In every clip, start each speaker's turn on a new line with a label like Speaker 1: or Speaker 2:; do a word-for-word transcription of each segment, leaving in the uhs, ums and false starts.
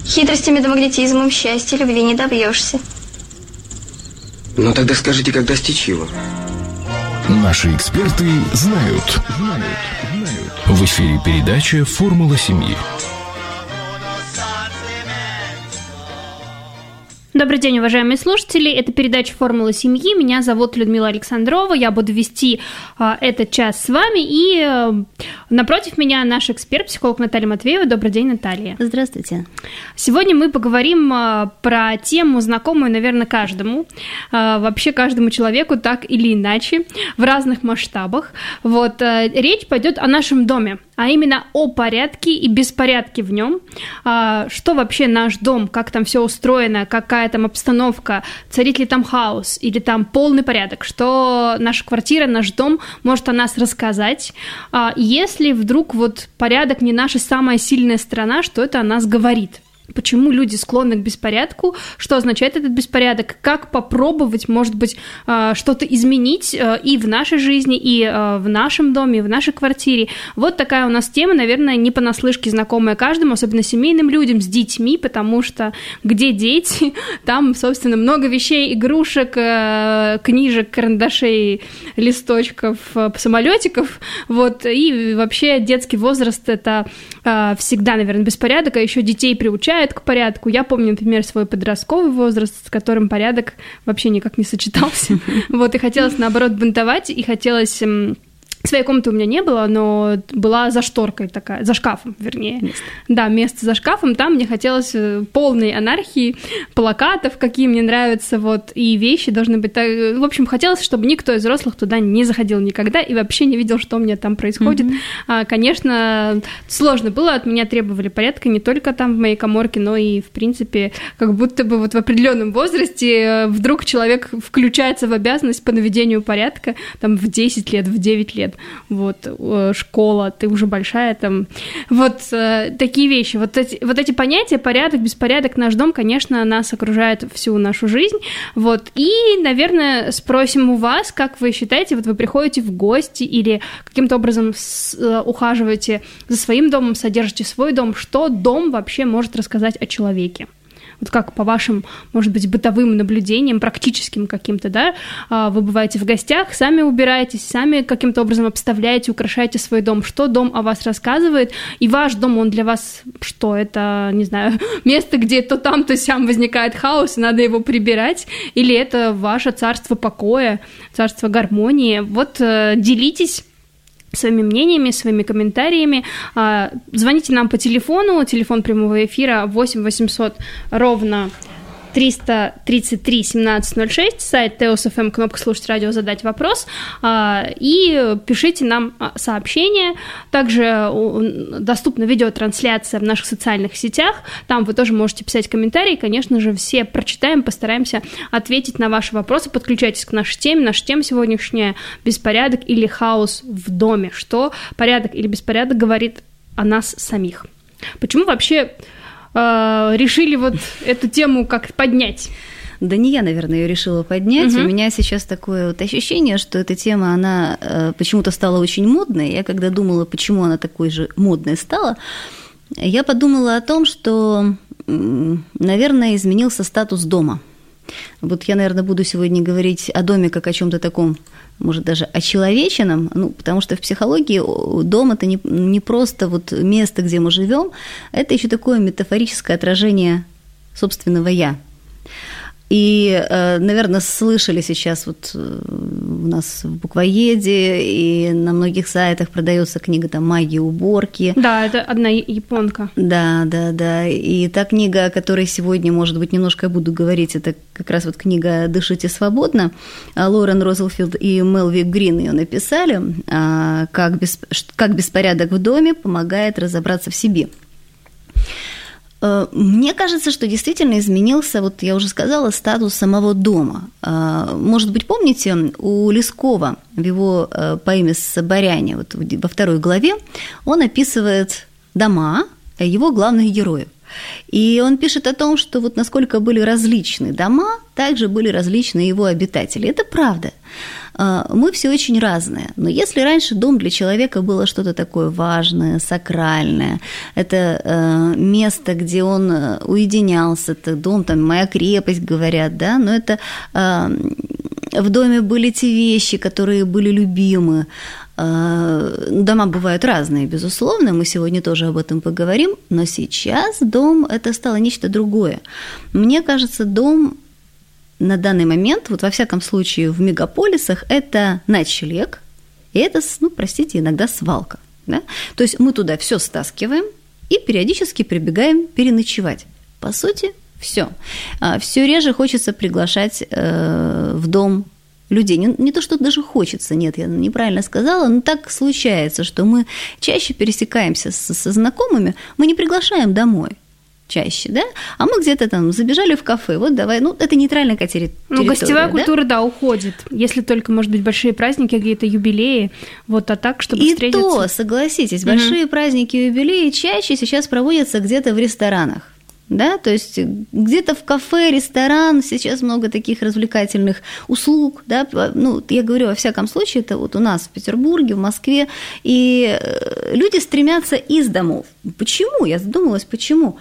Speaker 1: Хитростями да магнетизмом счастья любви не добьешься.
Speaker 2: Ну тогда скажите, как достичь его?
Speaker 3: Наши эксперты знают. В эфире передача «Формула семьи».
Speaker 4: Добрый день, уважаемые слушатели. Это передача «Формула семьи». Меня зовут Людмила Александрова. Я буду вести а, этот час с вами. И а, напротив меня наш эксперт, психолог Наталья Матвеева. Добрый день, Наталья.
Speaker 5: Здравствуйте.
Speaker 4: Сегодня мы поговорим а, про тему, знакомую, наверное, каждому. А, вообще каждому человеку так или иначе, в разных масштабах. Вот, а, речь пойдет о нашем доме, а именно о порядке и беспорядке в нем. А, что вообще наш дом, как там все устроено, какая там обстановка, царит ли там хаос или там полный порядок, что наша квартира, наш дом может о нас рассказать. А, если вдруг вот порядок не наша самая сильная сторона, что это о нас говорит? Почему люди склонны к беспорядку, что означает этот беспорядок, как попробовать, может быть, что-то изменить и в нашей жизни, и в нашем доме, и в нашей квартире. Вот такая у нас тема, наверное, не понаслышке знакомая каждому, особенно семейным людям с детьми, потому что где дети, там, собственно, много вещей, игрушек, книжек, карандашей, листочков, самолетиков, вот, и вообще детский возраст — это всегда, наверное, беспорядок, а еще детей приучают к порядку. Я помню, например, свой подростковый возраст, с которым порядок вообще никак не сочетался. Вот, и хотелось, наоборот, бунтовать, и хотелось... Своей комнаты у меня не было, но была за шторкой такая, за шкафом, вернее. Место. Да, место за шкафом. Там мне хотелось полной анархии, плакатов, какие мне нравятся, вот, и вещи должны быть... В общем, хотелось, чтобы никто из взрослых туда не заходил никогда и вообще не видел, что у меня там происходит. Mm-hmm. Конечно, сложно было, от меня требовали порядка не только там в моей каморке, но и, в принципе, как будто бы вот в определенном возрасте вдруг человек включается в обязанность по наведению порядка, там, в десять лет, в девять лет. Вот, школа, ты уже большая там. Вот э, такие вещи. Вот эти, вот эти понятия, порядок, беспорядок, наш дом, конечно, нас окружает всю нашу жизнь. Вот. И, наверное, спросим у вас, как вы считаете, вот вы приходите в гости или каким-то образом с, э, ухаживаете за своим домом, содержите свой дом, что дом вообще может рассказать о человеке? Вот как по вашим, может быть, бытовым наблюдениям, практическим каким-то, да, вы бываете в гостях, сами убираетесь, сами каким-то образом обставляете, украшаете свой дом. Что дом о вас рассказывает? И ваш дом, он для вас что? Это, не знаю, место, где то там, то сям возникает хаос, и надо его прибирать? Или это ваше царство покоя, царство гармонии? Вот делитесь своими мнениями, своими комментариями. Звоните нам по телефону, телефон прямого эфира восемь восемьсот ровно триста тридцать три семнадцать ноль шесть, сайт Теос эф эм, кнопка «Слушать радио», задать вопрос, и пишите нам сообщения. Также доступна видеотрансляция в наших социальных сетях, там вы тоже можете писать комментарии, конечно же, все прочитаем, постараемся ответить на ваши вопросы. Подключайтесь к нашей теме. Наша тема сегодняшняя — беспорядок или хаос в доме. Что порядок или беспорядок говорит о нас самих? Почему вообще решили вот эту тему как поднять?
Speaker 5: Да не я, наверное, ее решила поднять.
Speaker 4: Угу.
Speaker 5: У меня сейчас такое вот ощущение, что эта тема, она э, почему-то стала очень модной. Я когда думала, почему она такой же модной стала, я подумала о том, что, наверное, изменился статус дома. Вот я, наверное, буду сегодня говорить о доме как о чем-то таком, может, даже очеловеченном, ну, потому что в психологии дом – это не, не просто вот место, где мы живем, это еще такое метафорическое отражение собственного «я». И, наверное, слышали сейчас, вот у нас в буквоеде и на многих сайтах продается книга там «Магия уборки».
Speaker 4: Да, это одна японка.
Speaker 5: Да, да, да. И та книга, о которой сегодня, может быть, немножко я буду говорить, это как раз вот книга «Дышите свободно». Лорен Розенфилд и Мелвик Грин ее написали, как, бесп... как беспорядок в доме помогает разобраться в себе. Мне кажется, что действительно изменился, вот я уже сказала, статус самого дома. Может быть, помните, у Лескова в его поэме «Соборяне», вот во второй главе, он описывает дома его главных героев. И он пишет о том, что вот насколько были различны дома, также были различны его обитатели. Это правда. Мы все очень разные. Но если раньше дом для человека было что-то такое важное, сакральное, это место, где он уединялся, это дом, там, моя крепость, говорят, да, но это в доме были те вещи, которые были любимы. Дома бывают разные, безусловно, мы сегодня тоже об этом поговорим, но сейчас дом – это стало нечто другое. Мне кажется, дом на данный момент, вот во всяком случае в мегаполисах, это ночлег, и это, ну, простите, иногда свалка. Да? То есть мы туда все стаскиваем и периодически прибегаем переночевать. По сути, все. Все реже хочется приглашать в дом людей. Не, не то, что даже хочется, нет, я неправильно сказала, но так случается, что мы чаще пересекаемся со, со знакомыми, мы не приглашаем домой чаще, да, а мы где-то там забежали в кафе, вот давай, ну, это нейтральная территория.
Speaker 4: Ну, гостевая
Speaker 5: да?
Speaker 4: культура, да, уходит, если только, может быть, большие праздники, какие-то юбилеи, вот, а так, чтобы
Speaker 5: и
Speaker 4: встретиться.
Speaker 5: И то, согласитесь, большие угу. праздники и юбилеи чаще сейчас проводятся где-то в ресторанах. Да, то есть где-то в кафе, ресторан, сейчас много таких развлекательных услуг, да, ну, я говорю, во всяком случае, это вот у нас в Петербурге, в Москве, и люди стремятся из домов. Почему? Я задумалась, почему?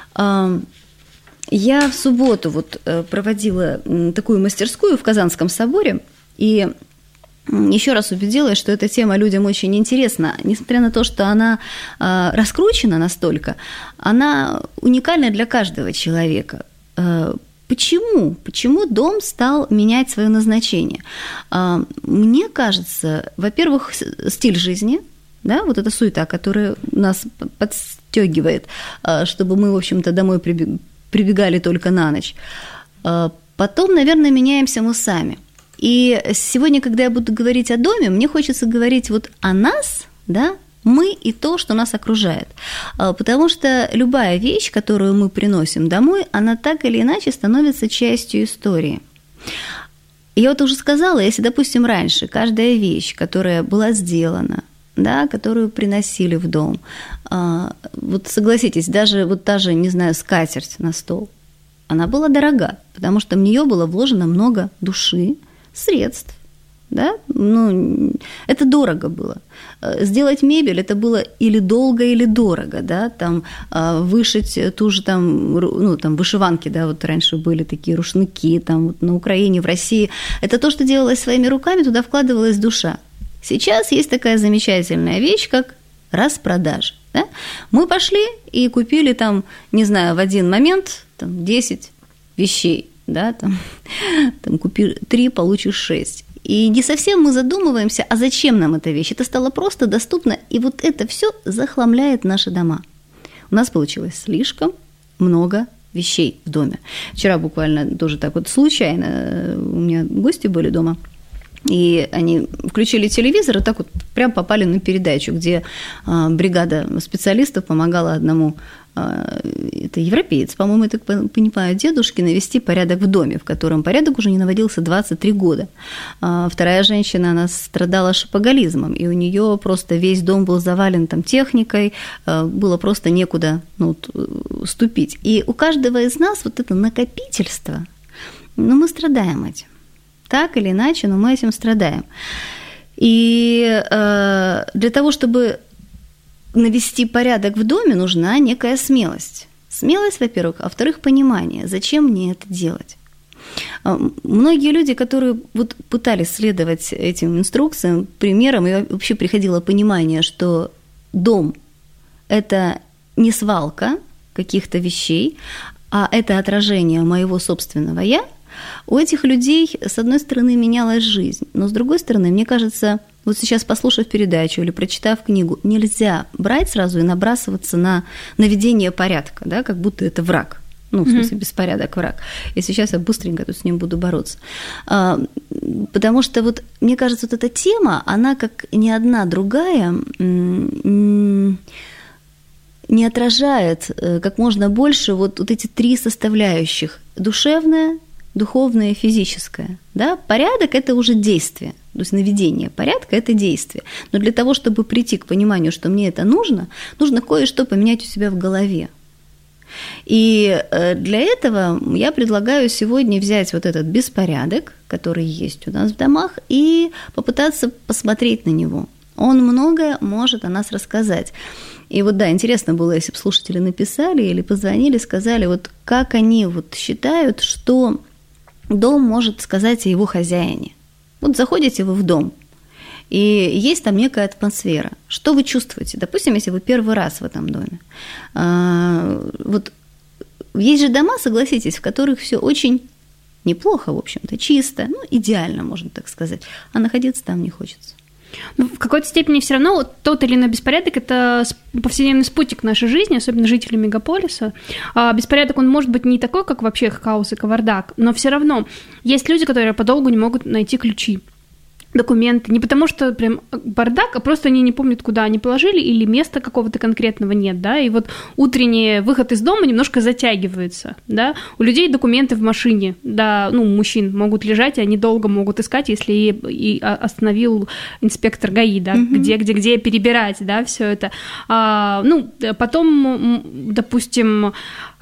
Speaker 5: Я в субботу вот проводила такую мастерскую в Казанском соборе, и еще раз убедилась, что эта тема людям очень интересна. Несмотря на то, что она э, раскручена настолько, она уникальна для каждого человека. Э, почему? Почему дом стал менять свое назначение? Э, мне кажется, во-первых, стиль жизни, да, вот эта суета, которая нас подстегивает, э, чтобы мы, в общем-то, домой прибегали только на ночь. Э, потом, наверное, меняемся мы сами. И сегодня, когда я буду говорить о доме, мне хочется говорить вот о нас, да, мы и то, что нас окружает. Потому что любая вещь, которую мы приносим домой, она так или иначе становится частью истории. Я вот уже сказала, если, допустим, раньше каждая вещь, которая была сделана, да, которую приносили в дом, вот согласитесь, даже вот та же, не знаю, скатерть на стол, она была дорога, потому что в нее было вложено много души, средств, да, ну, это дорого было. Сделать мебель, это было или долго, или дорого, да, там, вышить ту же там, ну, там, вышиванки, да, вот раньше были такие рушники, там, вот на Украине, в России, это то, что делалось своими руками, туда вкладывалась душа. Сейчас есть такая замечательная вещь, как распродажа, да? Мы пошли и купили там, не знаю, в один момент там десять вещей, да, там, там купи три, получишь шесть. И не совсем мы задумываемся, а зачем нам эта вещь? Это стало просто доступно, и вот это все захламляет наши дома. У нас получилось слишком много вещей в доме. Вчера буквально тоже так вот случайно у меня гости были дома, и они включили телевизор и так вот прям попали на передачу, где бригада специалистов помогала одному, это европеец, по-моему, я так понимаю, дедушке навести порядок в доме, в котором порядок уже не наводился двадцать три года. Вторая женщина, она страдала шопоголизмом, и у нее просто весь дом был завален там техникой, было просто некуда, ну, ступить. И у каждого из нас вот это накопительство, ну, мы страдаем этим. Так или иначе, но мы этим страдаем. И э, для того, чтобы навести порядок в доме, нужна некая смелость. Смелость, во-первых, а во-вторых, понимание, зачем мне это делать. Многие люди, которые вот пытались следовать этим инструкциям, примерам, и вообще приходило понимание, что дом – это не свалка каких-то вещей, а это отражение моего собственного «я», у этих людей, с одной стороны, менялась жизнь, но с другой стороны, мне кажется, вот сейчас, послушав передачу или прочитав книгу, нельзя брать сразу и набрасываться на наведение порядка, да, как будто это враг. Ну, в смысле, беспорядок враг. И сейчас я быстренько тут с ним буду бороться. Потому что, вот, мне кажется, вот эта тема, она как ни одна другая не отражает как можно больше вот, вот эти три составляющих: душевная, духовное и физическое. Да? Порядок – это уже действие, то есть наведение порядка – это действие. Но для того, чтобы прийти к пониманию, что мне это нужно, нужно кое-что поменять у себя в голове. И для этого я предлагаю сегодня взять вот этот беспорядок, который есть у нас в домах, и попытаться посмотреть на него. Он многое может о нас рассказать. И вот, да, интересно было, если бы слушатели написали или позвонили, сказали, вот как они вот считают, что дом может сказать о его хозяине. Вот заходите вы в дом, и есть там некая атмосфера. Что вы чувствуете? Допустим, если вы первый раз в этом доме. Вот есть же дома, согласитесь, в которых все очень неплохо, в общем-то, чисто, ну, идеально, можно так сказать, а находиться там не хочется.
Speaker 4: Ну, в какой-то степени все равно вот тот или иной беспорядок – это повседневный спутник нашей жизни, особенно жителей мегаполиса. А беспорядок, он может быть не такой, как вообще хаос и кавардак, но все равно есть люди, которые подолгу не могут найти ключи, документы, не потому что прям бардак, а просто они не помнят, куда они положили, или места какого-то конкретного нет, да, и вот утренний выход из дома немножко затягивается, да, у людей документы в машине, да, ну, мужчин могут лежать, и они долго могут искать, если и, и остановил инспектор ГАИ, да, mm-hmm. где, где, где перебирать, да, все это, а, ну, потом, допустим,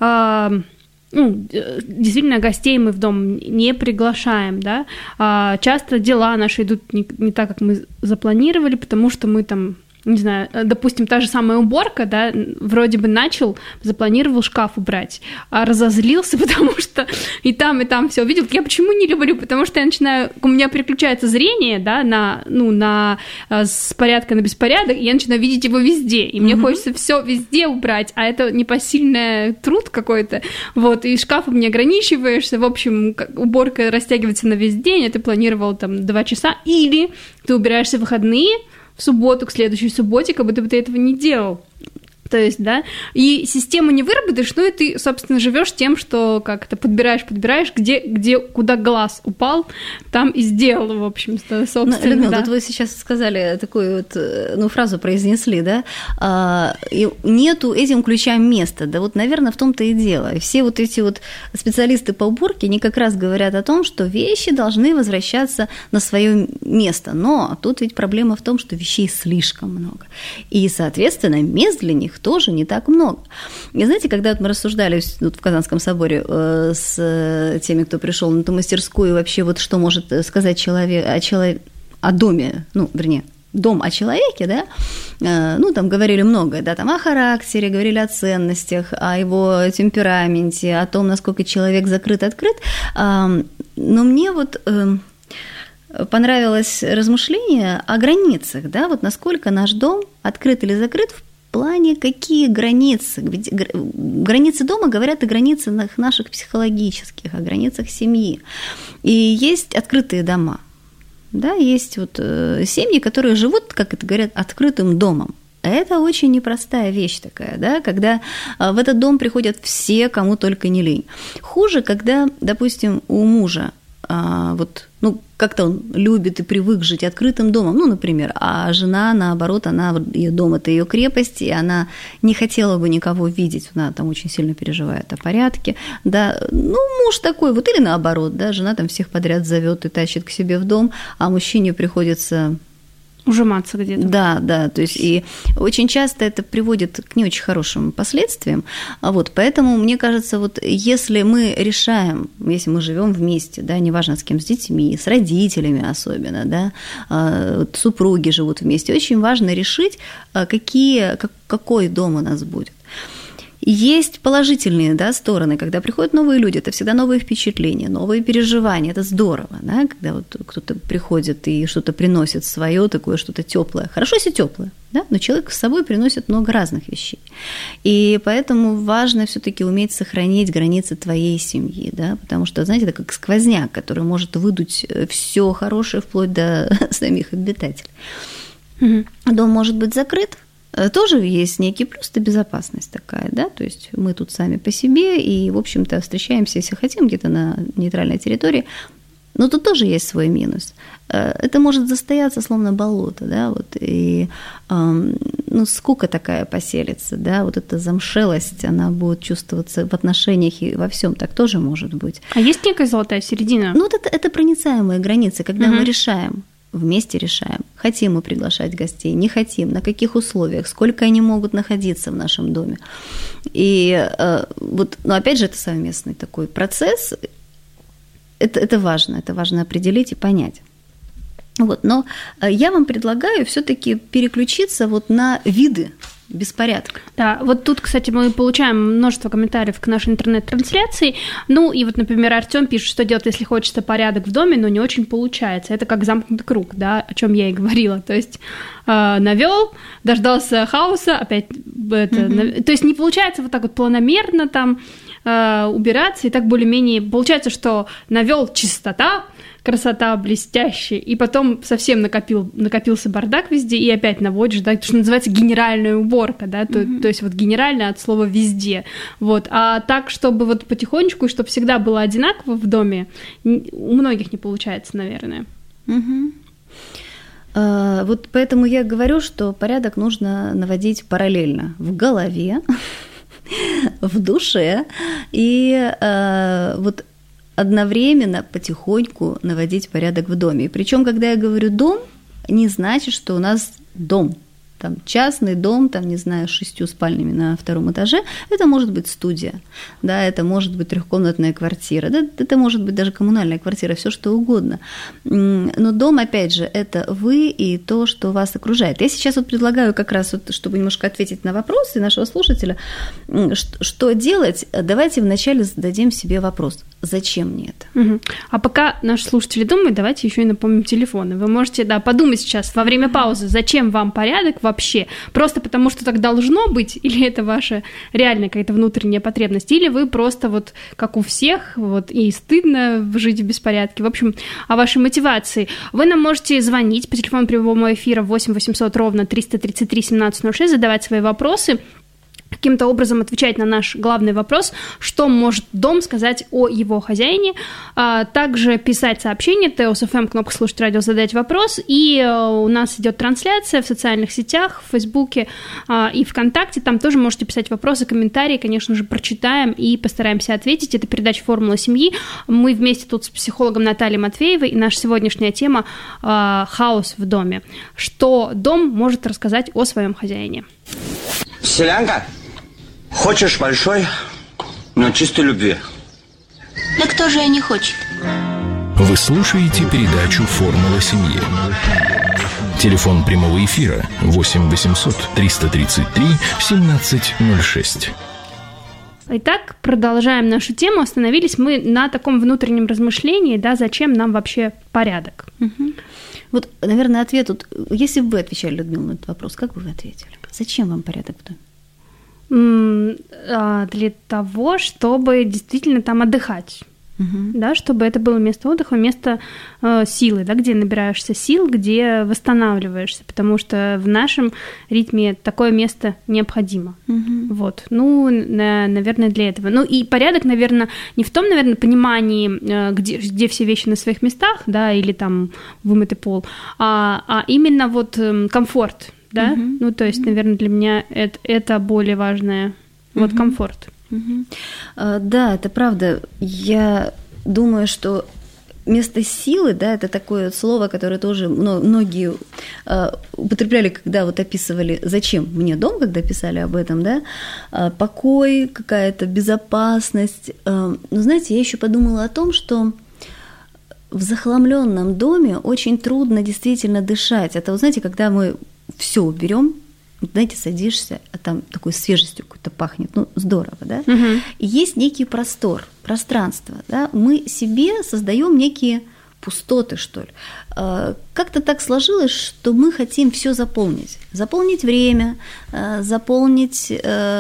Speaker 4: а, ну, действительно, гостей мы в дом не приглашаем, да, а часто дела наши идут не, не так, как мы запланировали, потому что мы там, не знаю, допустим, та же самая уборка, да, вроде бы начал, запланировал шкаф убрать, а разозлился, потому что и там, и там все увидел. Я почему не люблю? Потому что я начинаю, у меня переключается зрение, да, на, ну, на с порядка на беспорядок, и я начинаю видеть его везде, и мне mm-hmm. хочется все везде убрать, а это непосильный труд какой-то, вот, и шкафом не ограничиваешься, в общем, уборка растягивается на весь день, а ты планировал там два часа, или ты убираешься в выходные, в субботу, к следующей субботе, как будто бы ты этого не делал. То есть, да, и систему не выработаешь, ну и ты, собственно, живешь тем, что как-то подбираешь, подбираешь, где, где, куда глаз упал, там и сделал, в общем-то, собственно.
Speaker 5: Ну, Людмила,
Speaker 4: да.
Speaker 5: вот вы сейчас сказали такую вот, ну, фразу произнесли, да, а, и нету этим ключам места, да, вот, наверное, в том-то и дело. И все вот эти вот специалисты по уборке, они как раз говорят о том, что вещи должны возвращаться на свое место, но тут ведь проблема в том, что вещей слишком много, и, соответственно, мест для них тоже не так много. И знаете, когда вот мы рассуждали вот в Казанском соборе э, с теми, кто пришел на эту мастерскую, вообще вот что может сказать человек о, человек, о доме, ну, вернее, дом о человеке, да, э, ну, там говорили многое, да, там о характере, говорили о ценностях, о его темпераменте, о том, насколько человек закрыт-открыт, э, но мне вот... Э, понравилось размышление о границах, да, вот насколько наш дом открыт или закрыт в плане, какие границы. Ведь границы дома говорят о границах наших психологических, о границах семьи. И есть открытые дома. Да, есть вот семьи, которые живут, как это говорят, открытым домом. Это очень непростая вещь такая, да, когда в этот дом приходят все, кому только не лень. Хуже, когда, допустим, у мужа вот, ну, как-то он любит и привык жить открытым домом, ну, например, а жена, наоборот, она, ее дом – это ее крепость, и она не хотела бы никого видеть, она там очень сильно переживает о порядке, да, ну, муж такой, вот, или наоборот, да, жена там всех подряд зовет и тащит к себе в дом, а мужчине приходится...
Speaker 4: ужиматься где-то.
Speaker 5: Да, да, то есть и очень часто это приводит к не очень хорошим последствиям. Вот, поэтому мне кажется, вот если мы решаем, если мы живем вместе, да, неважно с кем, с детьми, с родителями особенно, да, вот супруги живут вместе, очень важно решить, какие, какой дом у нас будет. Есть положительные, да, стороны, когда приходят новые люди, это всегда новые впечатления, новые переживания, это здорово, да, когда вот кто-то приходит и что-то приносит свое, такое что-то теплое. Хорошо, если теплое, да, но человек с собой приносит много разных вещей. И поэтому важно все-таки уметь сохранить границы твоей семьи, да, потому что, знаете, это как сквозняк, который может выдуть все хорошее вплоть до самих обитателей. Угу. Дом может быть закрыт. Тоже есть некий плюс, это безопасность такая, да, то есть мы тут сами по себе и, в общем-то, встречаемся, если хотим, где-то на нейтральной территории, но тут тоже есть свой минус. Это может застояться словно болото, да, вот, и, ну, скука такая поселится, да, вот эта замшелость, она будет чувствоваться в отношениях и во всем, так тоже может быть.
Speaker 4: А есть некая золотая середина?
Speaker 5: Ну, вот это, это проницаемые границы, когда угу. мы решаем, вместе решаем, хотим мы приглашать гостей, не хотим, на каких условиях, сколько они могут находиться в нашем доме. И вот, но опять же, это совместный такой процесс, это, это важно, это важно определить и понять. Вот, но я вам предлагаю все-таки переключиться вот на виды беспорядка.
Speaker 4: Да, вот тут, кстати, мы получаем множество комментариев к нашей интернет-трансляции. Ну, и вот, например, Артём пишет, что делать, если хочется порядок в доме, но не очень получается. Это как замкнутый круг, да, о чем я и говорила. То есть э, навёл, дождался хаоса, опять это, mm-hmm. то есть не получается вот так вот планомерно там э, убираться, и так более-менее получается, что навёл чистота, красота блестящая, и потом совсем накопил, накопился бардак везде, и опять наводишь, да, то, что называется генеральная уборка, да, то, mm-hmm. то есть вот генеральная от слова везде, вот, а так, чтобы вот потихонечку, и чтобы всегда было одинаково в доме, у многих не получается, наверное.
Speaker 5: Mm-hmm. А, вот поэтому я говорю, что порядок нужно наводить параллельно в голове, в душе, и вот одновременно потихоньку наводить порядок в доме. Причем, когда я говорю «дом», не значит, что у нас дом. Там частный дом, там, не знаю, с шестью спальнями на втором этаже. Это может быть студия, да, это может быть трехкомнатная квартира, да, это может быть даже коммунальная квартира, все что угодно. Но дом, опять же, это вы и то, что вас окружает. Я сейчас вот предлагаю как раз, вот, чтобы немножко ответить на вопросы нашего слушателя, что делать, давайте вначале зададим себе вопрос. Зачем мне это?
Speaker 4: Угу. А пока наши слушатели думают, давайте еще и напомним телефоны. Вы можете, да, подумать сейчас во время паузы, зачем вам порядок вообще? Просто потому, что так должно быть, или это ваша реальная какая-то внутренняя потребность, или вы просто вот, как у всех, вот, и стыдно жить в беспорядке. В общем, о вашей мотивации. Вы нам можете звонить по телефону прямого эфира восемь восемьсот ровно триста тридцать три семнадцать ноль шесть, задавать свои вопросы, каким-то образом отвечать на наш главный вопрос, что может дом сказать о его хозяине, а также писать сообщение, Теос эф эм, кнопка «Слушать радио», задать вопрос, и у нас идет трансляция в социальных сетях, в Фейсбуке и ВКонтакте, там тоже можете писать вопросы, комментарии, конечно же, прочитаем и постараемся ответить. Это передача «Формула семьи», мы вместе тут с психологом Натальей Матвеевой, и наша сегодняшняя тема – хаос в доме. Что дом может рассказать о своем хозяине?
Speaker 6: Селянка, хочешь большой, но чистой любви?
Speaker 1: Да кто же и не хочет?
Speaker 3: Вы слушаете передачу «Формула семьи». Телефон прямого эфира восемь восемьсот триста тридцать три семнадцать ноль шесть.
Speaker 4: Итак, продолжаем нашу тему. Остановились мы на таком внутреннем размышлении, да, зачем нам вообще порядок.
Speaker 5: Угу. Вот, наверное, ответ, вот, если бы вы отвечали, Людмила, на этот вопрос, как бы вы ответили? Зачем вам порядок в доме?
Speaker 4: Для того, чтобы действительно там отдыхать. Угу. Да, чтобы это было место отдыха, место э, силы, да, где набираешься сил, где восстанавливаешься, потому что в нашем ритме такое место необходимо. Угу. Вот, ну, на, наверное, для этого. Ну, и порядок, наверное, не в том, наверное, понимании, э, где, где все вещи на своих местах, да, или там вымытый пол, а, а именно вот э, комфорт, да, угу. Ну, то есть, наверное, для меня это, это более важное, угу. Вот комфорт.
Speaker 5: Угу. Да, это правда. Я думаю, что место силы, да, это такое слово, которое тоже многие употребляли, когда вот описывали, зачем мне дом, когда писали об этом, да, покой, какая-то безопасность. Но, знаете, я еще подумала о том, что в захламленном доме очень трудно действительно дышать. Это, вот знаете, когда мы все уберем, знаете, садишься, а там такой свежестью какой-то пахнет, ну, здорово, да? Угу. И есть некий простор, пространство, да? Мы себе создаем некие пустоты, что ли. Как-то так сложилось, что мы хотим все заполнить. Заполнить время, заполнить,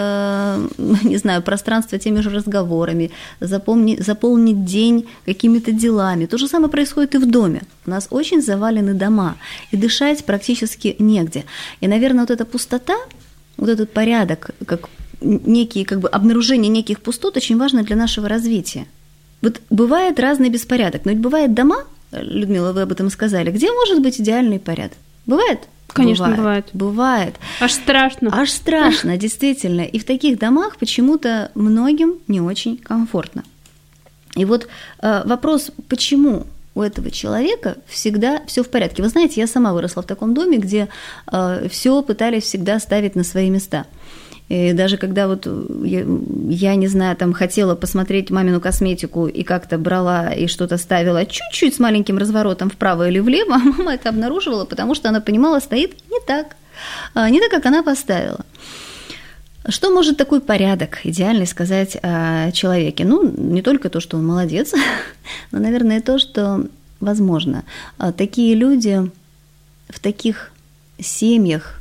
Speaker 5: не знаю, пространство теми же разговорами, заполнить, заполнить день какими-то делами. То же самое происходит и в доме. У нас очень завалены дома, и дышать практически негде. И, наверное, вот эта пустота, вот этот порядок, как некие, как бы обнаружение неких пустот очень важно для нашего развития. Вот бывает разный беспорядок, но ведь бывают дома, Людмила, вы об этом сказали, где может быть идеальный порядок? Бывает?
Speaker 4: Конечно,
Speaker 5: бывает.
Speaker 4: Бывает.
Speaker 5: Бывает.
Speaker 4: Аж страшно.
Speaker 5: Аж страшно, действительно. И в таких домах почему-то многим не очень комфортно. И вот вопрос, почему у этого человека всегда все в порядке. Вы знаете, я сама выросла в таком доме, где э, все пытались всегда ставить на свои места. И даже когда вот я, я, не знаю, там хотела посмотреть мамину косметику и как-то брала и что-то ставила чуть-чуть с маленьким разворотом вправо или влево, а мама это обнаруживала, потому что она понимала, стоит не так, не так, как она поставила. Что может такой порядок идеальный сказать о человеке? Ну, не только то, что он молодец, но, наверное, то, что, возможно, такие люди в таких семьях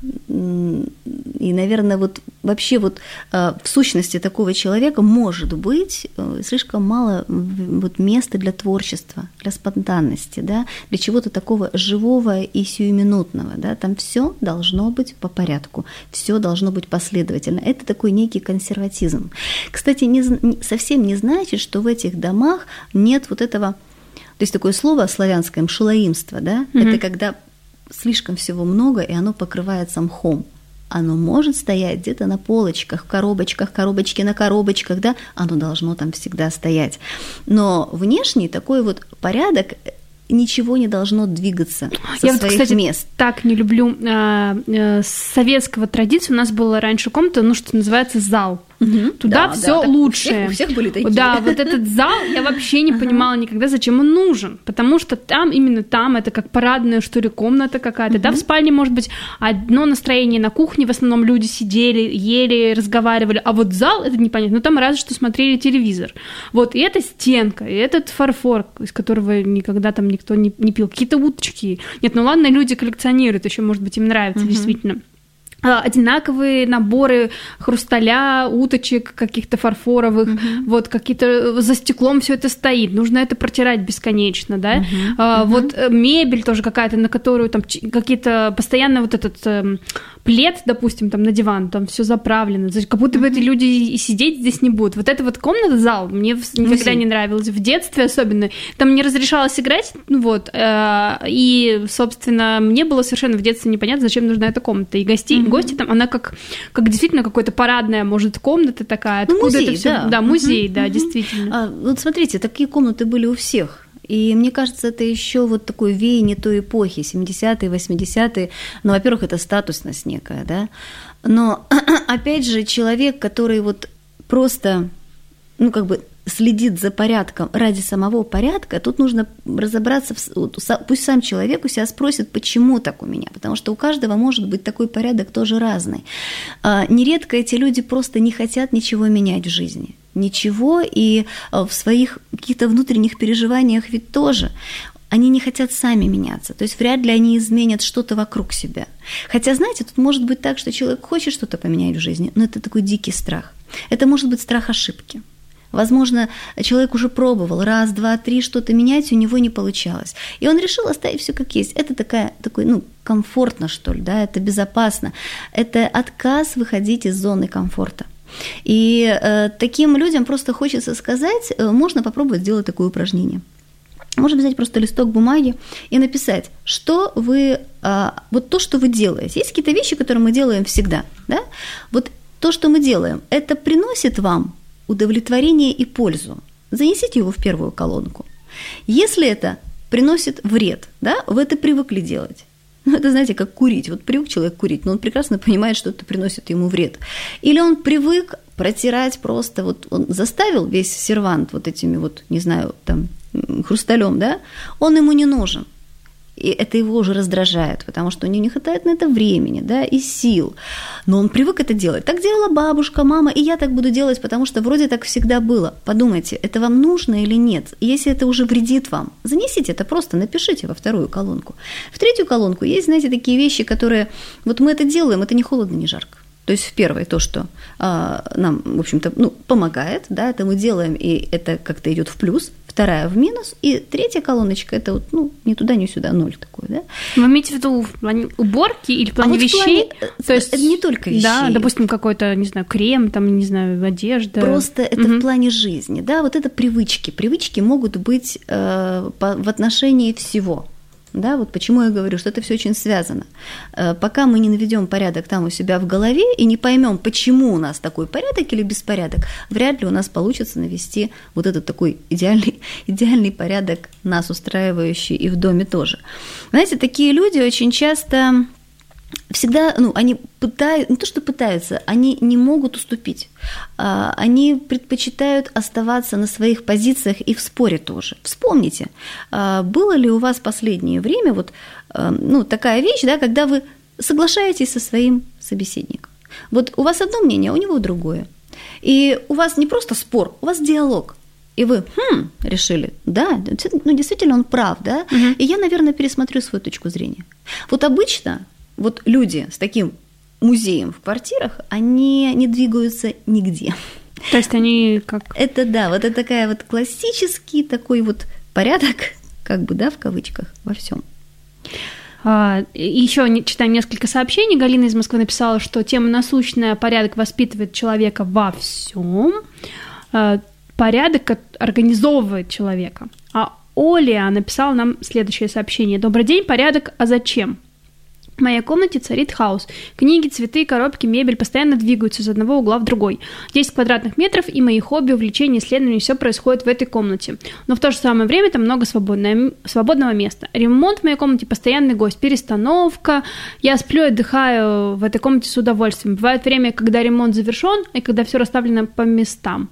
Speaker 5: и, наверное, вот вообще вот в сущности такого человека может быть слишком мало вот места для творчества, для спонтанности, да, для чего-то такого живого и сиюминутного, да, там все должно быть по порядку, все должно быть последовательно. Это такой некий консерватизм. Кстати, не, совсем не значит, что в этих домах нет вот этого, то есть такое слово славянское мшелоимство, да, mm-hmm. это когда слишком всего много, и оно покрывается мхом. Оно может стоять где-то на полочках, в коробочках, коробочки на коробочках, да, оно должно там всегда стоять. Но внешний такой вот порядок, ничего не должно двигаться со
Speaker 4: Я
Speaker 5: своих
Speaker 4: вот, кстати,
Speaker 5: мест.
Speaker 4: Так не люблю э, э, советского традиции. У нас была раньше комната, ну, что называется, зал. Угу. Туда
Speaker 5: да,
Speaker 4: все
Speaker 5: да,
Speaker 4: лучшее.
Speaker 5: У всех, у всех были такие.
Speaker 4: Да, вот этот зал я вообще не понимала никогда, зачем он нужен. Потому что там, именно там, это как парадная, что ли, комната какая-то. Да, в спальне, может быть, одно настроение, на кухне в основном люди сидели, ели, разговаривали. А вот зал, это непонятно. Ну, там разве что смотрели телевизор. Вот, и эта стенка, и этот фарфор, из которого никогда там никто не, не пил. Какие-то уточки. Нет, ну ладно, люди коллекционируют, еще, может быть, им нравится, угу. действительно. Одинаковые наборы хрусталя, уточек каких-то фарфоровых, uh-huh. вот какие-то за стеклом все это стоит, нужно это протирать бесконечно, да, uh-huh. А, uh-huh. вот мебель тоже какая-то, на которую там какие-то постоянно вот этот э, плед, допустим, там на диван, там все заправлено, как будто бы uh-huh. эти люди и сидеть здесь не будут. Вот эта вот комната, зал, мне никогда Музей. не нравилась, в детстве особенно, там не разрешалось играть, вот, э, и, собственно, мне было совершенно в детстве непонятно, зачем нужна эта комната, и гостей, uh-huh. гости там, она как, как действительно какая-то парадная, может, комната такая, откуда ну, музей, это все, да, да музей, uh-huh, да, uh-huh. действительно.
Speaker 5: А, вот смотрите, такие комнаты были у всех, и мне кажется, это еще вот такое веяние той эпохи, семидесятые, восьмидесятые, ну, во-первых, это статусность некая, да, но, опять же, человек, который вот просто, ну, как бы следит за порядком ради самого порядка, тут нужно разобраться, в, пусть сам человек у себя спросит, почему так у меня, потому что у каждого может быть такой порядок тоже разный. Нередко эти люди просто не хотят ничего менять в жизни, ничего, и в своих каких-то внутренних переживаниях ведь тоже. Они не хотят сами меняться, то есть вряд ли они изменят что-то вокруг себя. Хотя, знаете, тут может быть так, что человек хочет что-то поменять в жизни, но это такой дикий страх. Это может быть страх ошибки. Возможно, человек уже пробовал раз, два, три что-то менять, у него не получалось. И он решил оставить все как есть. Это такая, такой, ну, комфортно, что ли, да, это безопасно. Это отказ выходить из зоны комфорта. И э, таким людям просто хочется сказать, э, можно попробовать сделать такое упражнение. Можно взять просто листок бумаги и написать, что вы, э, вот то, что вы делаете. Есть какие-то вещи, которые мы делаем всегда, да? Вот то, что мы делаем, это приносит вам удовлетворение и пользу. Занесите его в первую колонку. Если это приносит вред, да, вы это привыкли делать. Ну, это, знаете, как курить. Вот привык человек курить, но он прекрасно понимает, что это приносит ему вред. Или он привык протирать просто, вот он заставил весь сервант вот этими вот, не знаю, там, хрусталем, да, он ему не нужен. И это его уже раздражает, потому что у него не хватает на это времени, да, и сил. Но он привык это делать. Так делала бабушка, мама, и я так буду делать, потому что вроде так всегда было. Подумайте, это вам нужно или нет? Если это уже вредит вам, занесите это просто, напишите во вторую колонку. В третью колонку есть, знаете, такие вещи, которые... Вот мы это делаем, это не холодно, не жарко. То есть в первой то, что а, нам, в общем-то, ну, помогает, да, это мы делаем, и это как-то идет в плюс, вторая в минус, и третья колоночка, это вот, ну, ни туда, ни сюда, ноль такой, да.
Speaker 4: Вы имеете в виду в плане уборки или в плане а вот вещей? В плане,
Speaker 5: то есть это не только вещей.
Speaker 4: Да, допустим, какой-то, не знаю, крем, там, не знаю, одежда.
Speaker 5: Просто это угу. в плане жизни, да, вот это привычки. Привычки могут быть э, по, в отношении всего. Да, вот почему я говорю, что это все очень связано. Пока мы не наведем порядок там у себя в голове и не поймем, почему у нас такой порядок или беспорядок, вряд ли у нас получится навести вот этот такой идеальный, идеальный порядок, нас устраивающий и в доме тоже. Знаете, такие люди очень часто всегда, ну, они пытаются, не то что пытаются, они не могут уступить. Они предпочитают оставаться на своих позициях и в споре тоже. Вспомните, было ли у вас в последнее время вот, ну, такая вещь, да, когда вы соглашаетесь со своим собеседником. Вот у вас одно мнение, а у него другое. И у вас не просто спор, у вас диалог. И вы хм, решили, да, ну, действительно он прав, да, угу. И я, наверное, пересмотрю свою точку зрения. Вот обычно вот люди с таким музеем в квартирах, они не двигаются нигде.
Speaker 4: То есть они как...
Speaker 5: Это да, вот это такая вот классический такой вот порядок, как бы, да, в кавычках, во всем.
Speaker 4: А, еще читаем несколько сообщений. Галина из Москвы написала, что тема насущная, порядок воспитывает человека во всем. Порядок организовывает человека. А Оля написала нам следующее сообщение. Добрый день, порядок, а зачем? В моей комнате царит хаос. Книги, цветы, коробки, мебель постоянно двигаются из одного угла в другой. десять квадратных метров, и мои хобби, увлечения, исследования, все происходит в этой комнате. Но в то же самое время там много свободное, свободного места. Ремонт в моей комнате, постоянный гость, перестановка. Я сплю и отдыхаю в этой комнате с удовольствием. Бывает время, когда ремонт завершен, и когда все расставлено по местам.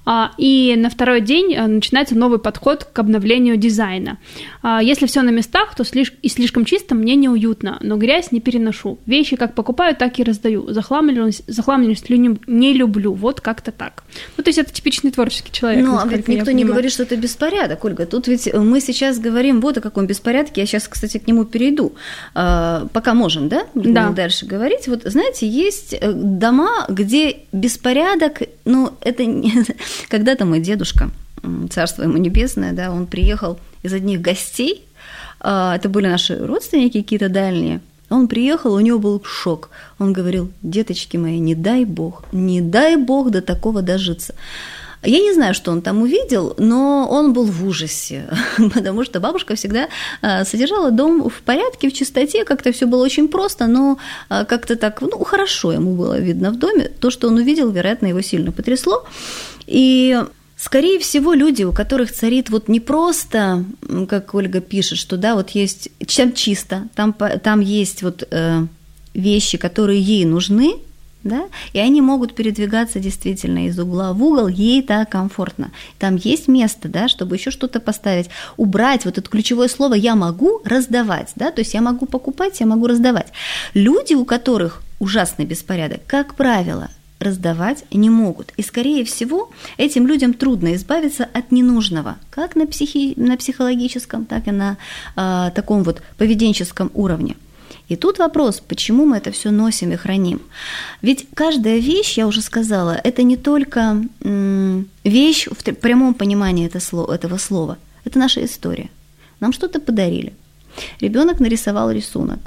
Speaker 4: И на второй день начинается новый подход к обновлению дизайна. Если все на местах, то слишком, и слишком чисто, мне неуютно, но грязь не переношу. Вещи как покупаю, так и раздаю. Захламленность, захламленность не люблю. Вот как-то так. Ну, то есть это типичный творческий человек.
Speaker 5: Ну, а ведь никто не говорит, что это беспорядок, Ольга. Тут ведь мы сейчас говорим вот о каком беспорядке. Я сейчас, кстати, к нему перейду. Пока можем, да?
Speaker 4: Да.
Speaker 5: Дальше говорить. Вот, знаете, есть дома, где беспорядок, ну, это не... Когда-то мой дедушка, царство ему небесное, да, он приехал из одних гостей, это были наши родственники какие-то дальние, он приехал, у него был шок. Он говорил: деточки мои, не дай бог, не дай бог до такого дожиться. Я не знаю, что он там увидел, но он был в ужасе, потому что бабушка всегда содержала дом в порядке, в чистоте, как-то все было очень просто, но как-то так, ну, хорошо ему было видно в доме. То, что он увидел, вероятно, его сильно потрясло. И, скорее всего, люди, у которых царит вот не просто, как Ольга пишет, что, да, вот есть, там чисто, там, там есть вот э, вещи, которые ей нужны, да, и они могут передвигаться действительно из угла в угол, ей так комфортно. Там есть место, да, чтобы еще что-то поставить, убрать, вот это ключевое слово «я могу раздавать», да, то есть я могу покупать, я могу раздавать. Люди, у которых ужасный беспорядок, как правило, раздавать не могут. И, скорее всего, этим людям трудно избавиться от ненужного, как на, психи... на психологическом, так и на э, таком вот поведенческом уровне. И тут вопрос, почему мы это все носим и храним? Ведь каждая вещь, я уже сказала, это не только м, вещь в прямом понимании этого слова, это наша история. Нам что-то подарили. Ребенок нарисовал рисунок.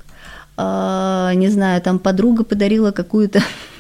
Speaker 5: Э, не знаю, там подруга подарила какую-то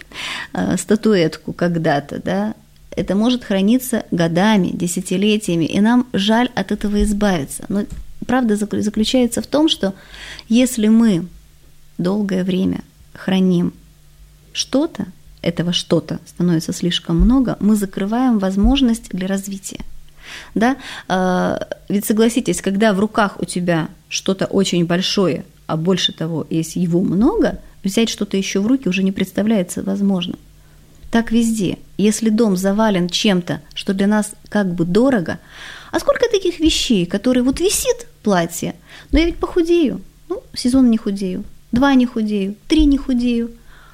Speaker 5: статуэтку когда-то, да, это может храниться годами, десятилетиями, и нам жаль от этого избавиться. Но правда заключается в том, что если мы долгое время храним что-то, этого что-то становится слишком много, мы закрываем возможность для развития. Да? Ведь согласитесь, когда в руках у тебя что-то очень большое, а больше того, если его много, взять что-то еще в руки уже не представляется возможным. Так везде. Если дом завален чем-то, что для нас как бы дорого, а сколько таких вещей, которые вот висит платье, но я ведь похудею, ну, сезон не худею, два не худею, три не худею,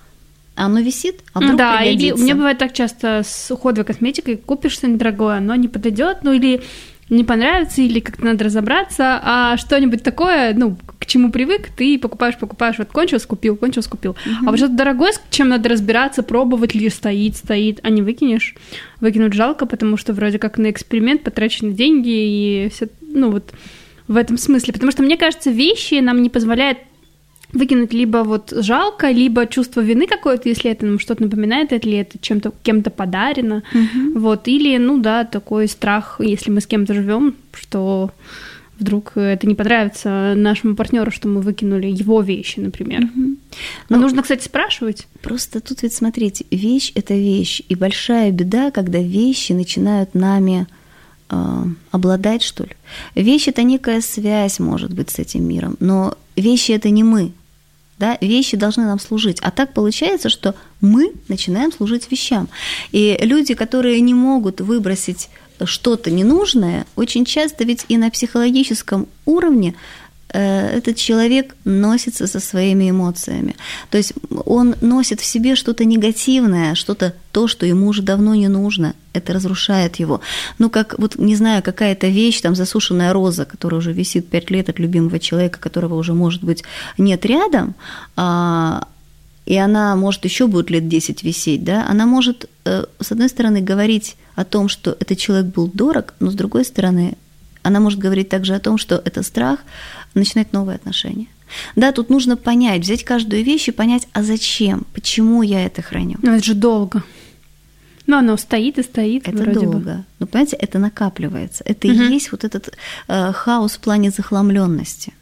Speaker 5: а оно висит, а вдруг
Speaker 4: да,
Speaker 5: пригодится.
Speaker 4: Или у меня бывает так часто с уходовой косметикой, купишь что-нибудь дорогое, оно не подойдет, ну или не понравится, или как-то надо разобраться, а что-нибудь такое, ну, к чему привык, ты покупаешь, покупаешь, вот кончилось, купил, кончилось, купил. Uh-huh. А вот что-то дорогое, с чем надо разбираться, пробовать ли стоит, стоит, а не выкинешь. Выкинуть жалко, потому что вроде как на эксперимент потрачены деньги и все, ну, вот в этом смысле. Потому что, мне кажется, вещи нам не позволяют выкинуть либо вот жалко, либо чувство вины какое-то, если это нам что-то напоминает, или это чем-то, кем-то подарено, uh-huh. вот, или, ну да, такой страх, если мы с кем-то живем, что Вдруг это не понравится нашему партнеру, что мы выкинули его вещи, например.
Speaker 5: Мгм.
Speaker 4: Но
Speaker 5: Ну,
Speaker 4: нужно, кстати, спрашивать.
Speaker 5: Просто тут ведь, смотрите, вещь – это вещь, и большая беда, когда вещи начинают нами э, обладать, что ли. Вещь – это некая связь, может быть, с этим миром, но вещи – это не мы. Да? Вещи должны нам служить. А так получается, что мы начинаем служить вещам. И люди, которые не могут выбросить что-то ненужное, очень часто ведь и на психологическом уровне э, этот человек носится со своими эмоциями. То есть он носит в себе что-то негативное, что-то то, что ему уже давно не нужно. Это разрушает его. Ну, как, вот, не знаю, какая-то вещь, там, засушенная роза, которая уже висит пять лет от любимого человека, которого уже, может быть, нет рядом, а, и она, может, еще будет лет десять висеть, да, она может, э, с одной стороны, говорить о том, что этот человек был дорог, но с другой стороны, она может говорить также о том, что это страх начинать новые отношения. Да, тут нужно понять, взять каждую вещь и понять, а зачем, почему я это храню.
Speaker 4: Но это же долго. Ну, оно стоит и стоит
Speaker 5: Это
Speaker 4: вроде
Speaker 5: долго.
Speaker 4: бы.
Speaker 5: Но, понимаете, это накапливается. Это
Speaker 4: Мгм.
Speaker 5: и есть вот этот э, хаос в плане захламленности.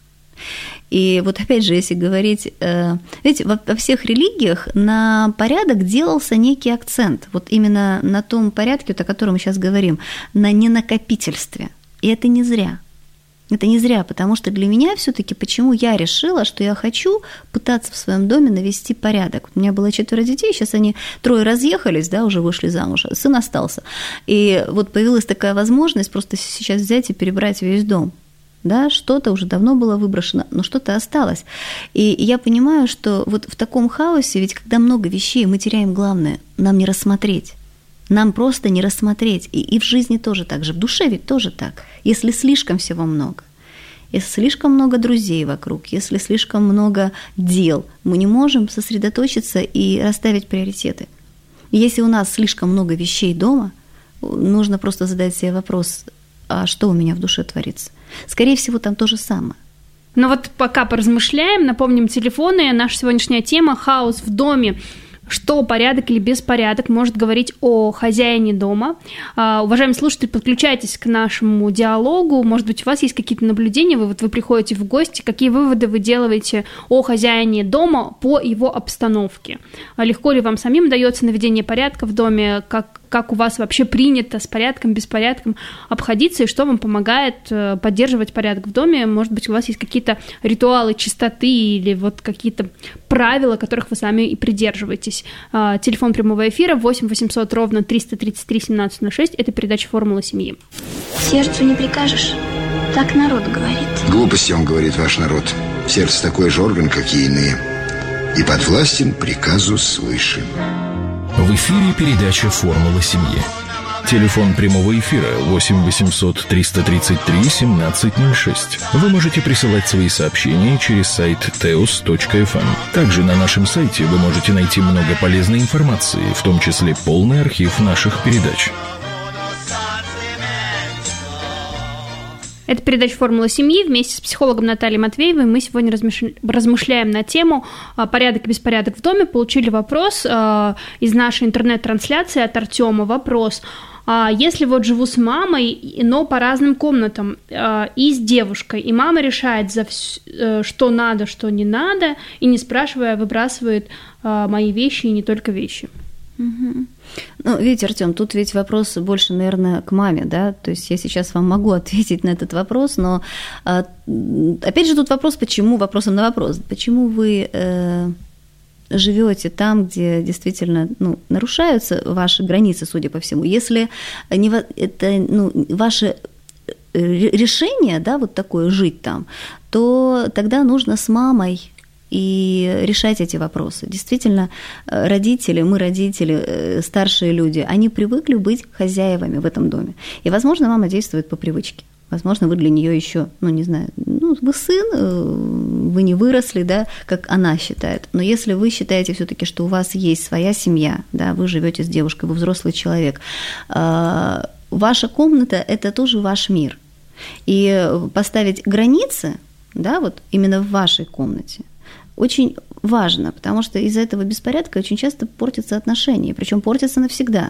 Speaker 5: И вот опять же, если говорить, э, видите, во, во всех религиях на порядок делался некий акцент. Вот именно на том порядке, вот, о котором мы сейчас говорим, на ненакопительстве. И это не зря. Это не зря, потому что для меня все-таки, почему я решила, что я хочу пытаться в своем доме навести порядок. У меня было четверо детей, сейчас они трое разъехались, да, уже вышли замуж, а сын остался. И вот появилась такая возможность просто сейчас взять и перебрать весь дом. Да, что-то уже давно было выброшено, но что-то осталось. И я понимаю, что вот в таком хаосе, ведь когда много вещей, мы теряем главное, нам не рассмотреть. Нам просто не рассмотреть. И, и в жизни тоже так же, в душе ведь тоже так. Если слишком всего много, если слишком много друзей вокруг, если слишком много дел, мы не можем сосредоточиться и расставить приоритеты. И если у нас слишком много вещей дома, нужно просто задать себе вопрос, а что у меня в душе творится? Скорее всего, там то же самое.
Speaker 4: Но вот пока поразмышляем, напомним телефоны. Наша сегодняшняя тема – хаос в доме. Что порядок или беспорядок может говорить о хозяине дома. А, уважаемые слушатели, подключайтесь к нашему диалогу. Может быть, у вас есть какие-то наблюдения, вы, вот, вы приходите в гости, какие выводы вы делаете о хозяине дома по его обстановке. А легко ли вам самим дается наведение порядка в доме, как, как у вас вообще принято с порядком, беспорядком обходиться, и что вам помогает поддерживать порядок в доме. Может быть, у вас есть какие-то ритуалы чистоты или вот какие-то правила, которых вы сами и придерживаетесь. Телефон прямого эфира восемь восемьсот ровно триста тридцать три семнадцать ноль шесть. Это передача «Формула семьи».
Speaker 1: Сердцу не прикажешь, так народ говорит.
Speaker 7: Глупости, он говорит, ваш народ. Сердце такой же орган, как и иные. И подвластен приказу свыше.
Speaker 3: В эфире передача «Формула семьи». Телефон прямого эфира восемь восемьсот триста тридцать три семнадцать ноль шесть. Вы можете присылать свои сообщения через сайт теос точка эф эм. Также на нашем сайте вы можете найти много полезной информации, в том числе полный архив наших передач.
Speaker 4: Это передача «Формула семьи». Вместе с психологом Натальей Матвеевой мы сегодня размышляем на тему «Порядок и беспорядок в доме». Получили вопрос из нашей интернет-трансляции от Артема. Вопрос. Если вот живу с мамой, но по разным комнатам, и с девушкой, и мама решает, за все, что надо, что не надо, и не спрашивая, выбрасывает мои вещи, и не только вещи.
Speaker 5: Угу. Ну, видите, Артём, тут ведь вопрос больше, наверное, к маме, да, то есть я сейчас вам могу ответить на этот вопрос, но опять же тут вопрос, почему, вопросом на вопрос, почему вы э, живете там, где действительно, ну, нарушаются ваши границы, судя по всему, если не, это, ну, ваше решение, да, вот такое жить там, то тогда нужно с мамой и решать эти вопросы. Действительно, родители, мы родители, старшие люди, они привыкли быть хозяевами в этом доме. И, возможно, мама действует по привычке. Возможно, вы для нее еще, ну, не знаю, ну, вы сын, вы не выросли, да, как она считает. Но если вы считаете все-таки, что у вас есть своя семья, да, вы живете с девушкой, вы взрослый человек, ваша комната – это тоже ваш мир. И поставить границы, да, вот именно в вашей комнате, очень важно, потому что из-за этого беспорядка очень часто портятся отношения, причем портятся навсегда.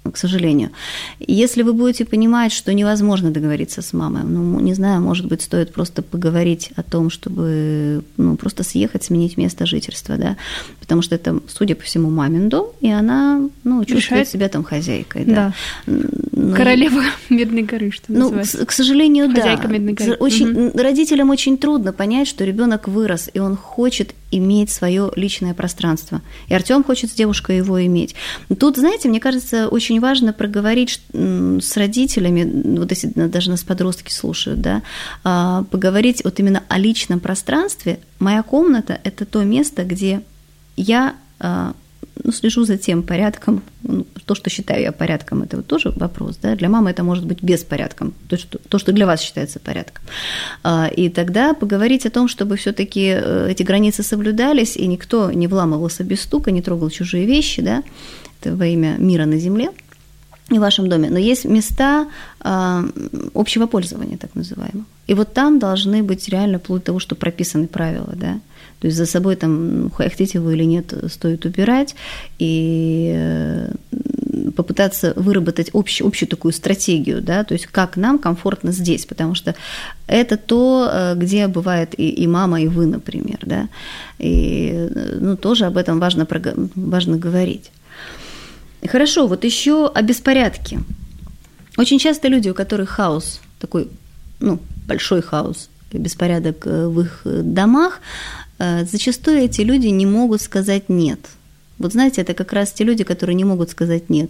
Speaker 5: к сожалению. Если вы будете понимать, что невозможно договориться с мамой, ну, не знаю, может быть, стоит просто поговорить о том, чтобы, ну, просто съехать, сменить место жительства, да, потому что это, судя по всему, мамин дом, и она, ну, чувствует Решает. себя там хозяйкой, да.
Speaker 4: да. Но... Королева Медной горы, что
Speaker 5: ну,
Speaker 4: называется.
Speaker 5: К, к сожалению,
Speaker 4: Хозяйка
Speaker 5: да.
Speaker 4: Медной горы.
Speaker 5: Очень,
Speaker 4: угу.
Speaker 5: Родителям очень трудно понять, что ребенок вырос, и он хочет иметь свое личное пространство. И Артём хочет с девушкой его иметь. Тут, знаете, мне кажется, очень важно проговорить с родителями, вот если даже нас подростки слушают, да, поговорить вот именно о личном пространстве. Моя комната – это то место, где я ну, слежу за тем порядком, ну, то, что считаю я порядком, это вот тоже вопрос, да, для мамы это может быть беспорядком, то, что, то, что для вас считается порядком. И тогда поговорить о том, чтобы все-таки эти границы соблюдались, и никто не вламывался без стука, не трогал чужие вещи, да, это во имя мира на земле и в вашем доме. Но есть места общего пользования, так называемого. И вот там должны быть реально вплоть до того, что прописаны правила, да. То есть за собой там, хотите вы или нет, стоит убирать и попытаться выработать общую, общую такую стратегию, да, то есть как нам комфортно здесь, потому что это то, где бывает и, и мама, и вы, например, да, и ну, тоже об этом важно, важно говорить. Хорошо, вот еще о беспорядке. Очень часто люди, у которых хаос, такой, ну, большой хаос, беспорядок в их домах, зачастую эти люди не могут сказать «нет». Вот знаете, это как раз те люди, которые не могут сказать «нет»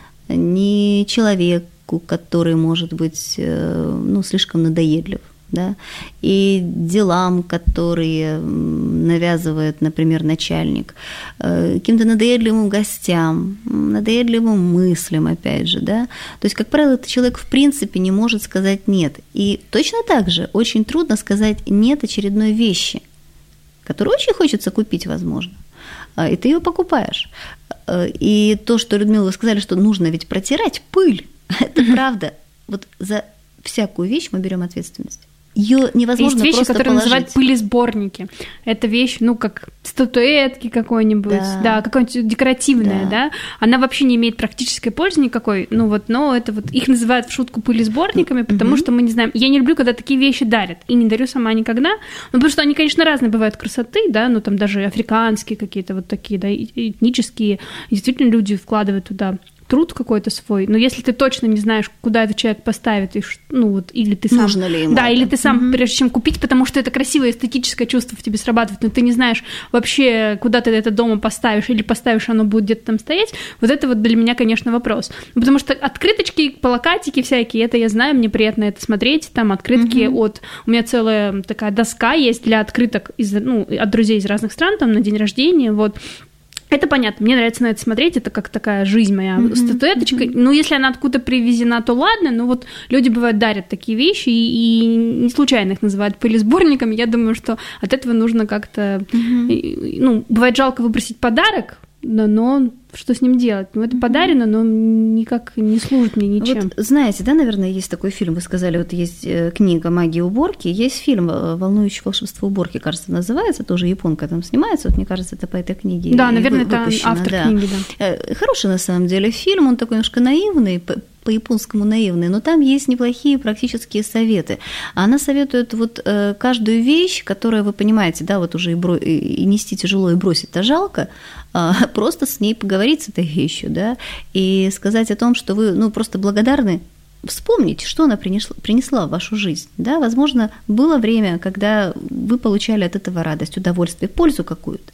Speaker 5: ни человеку, который может быть, ну, слишком надоедлив, да, и делам, которые навязывает, например, начальник, каким-то надоедливым гостям, надоедливым мыслям, опять же, да. То есть, как правило, этот человек в принципе не может сказать «нет». И точно так же очень трудно сказать «нет» очередной вещи, которую очень хочется купить, возможно, и ты ее покупаешь. И то, что, Людмила, вы сказали, что нужно ведь протирать пыль, это правда. Вот за всякую вещь мы берем ответственность. Ее невозможно
Speaker 4: Есть вещи,
Speaker 5: просто
Speaker 4: которые
Speaker 5: положить.
Speaker 4: называют пылесборники. Это вещь, ну, как статуэтки какой-нибудь, да, да какая-нибудь декоративная, да. да. Она вообще не имеет практической пользы никакой, ну вот, но это вот, их называют в шутку пылесборниками, потому mm-hmm. что мы не знаем, я не люблю, когда такие вещи дарят, и не дарю сама никогда, ну, потому что они, конечно, разные бывают красоты, да, ну, там даже африканские какие-то вот такие, да, этнические, и действительно люди вкладывают туда труд какой-то свой, но если ты точно не знаешь, куда этот человек поставит, и, ну вот, или ты сам...
Speaker 5: Нужно ли ему
Speaker 4: Да,
Speaker 5: это?
Speaker 4: или ты сам,
Speaker 5: угу.
Speaker 4: прежде чем купить, потому что это красивое эстетическое чувство в тебе срабатывает, но ты не знаешь вообще, куда ты это дома поставишь, или поставишь, оно будет где-то там стоять, вот это вот для меня, конечно, вопрос. Потому что открыточки, плакатики всякие, это я знаю, мне приятно это смотреть, там открытки угу. от... У меня целая такая доска есть для открыток из, ну, от друзей из разных стран, там, на день рождения, вот. Это понятно, мне нравится на это смотреть, это как такая жизнь моя, mm-hmm. статуэточка. Mm-hmm. Ну, если она откуда-то привезена, то ладно, но вот люди, бывают, дарят такие вещи, и, и не случайно их называют пылесборниками. Я думаю, что от этого нужно как-то... Mm-hmm. Ну, бывает жалко выбросить подарок, но, но что с ним делать? Ну, это подарено, но никак не служит мне ничем.
Speaker 5: Вот, знаете, да, наверное, есть такой фильм, вы сказали, вот есть книга «Магия уборки», есть фильм «Волнующее волшебство уборки», кажется, называется, тоже японка там снимается, вот мне кажется, это по этой книге.
Speaker 4: Да, наверное, это автор
Speaker 5: да.
Speaker 4: книги, да.
Speaker 5: Хороший, на самом деле, фильм, он такой немножко наивный, по-японскому наивный, но там есть неплохие практические советы. Она советует вот каждую вещь, которую вы понимаете, да, вот уже и, бро... и нести тяжело, и бросить-то жалко, просто с ней поговорить с этой вещью, да, и сказать о том, что вы, ну, просто благодарны, вспомнить, что она принесла, принесла в вашу жизнь, да, возможно, было время, когда вы получали от этого радость, удовольствие, пользу какую-то,